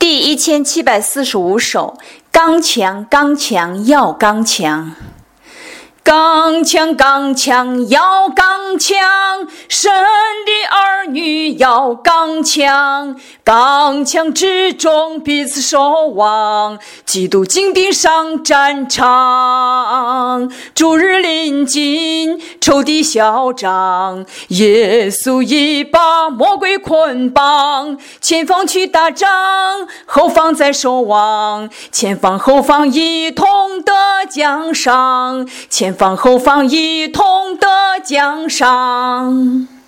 第1745首，刚强刚强要刚强。刚强刚强要刚强，神的儿女要刚强，刚强之中彼此守望，基督精兵上战场。主日临近，仇敌嚣张，耶稣已把魔鬼捆绑，前方去打仗，后方在守望，前方后方一同得奖赏，前方后方一同得奖赏。